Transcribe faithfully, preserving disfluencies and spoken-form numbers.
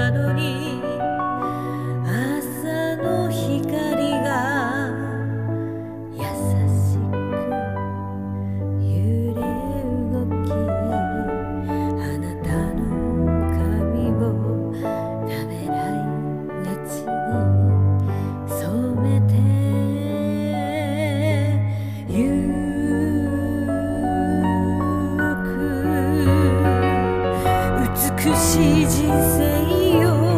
窓に朝の光が優しく揺れ動き、あなたの髪をためらいがちに染めてゆく美しい人生よ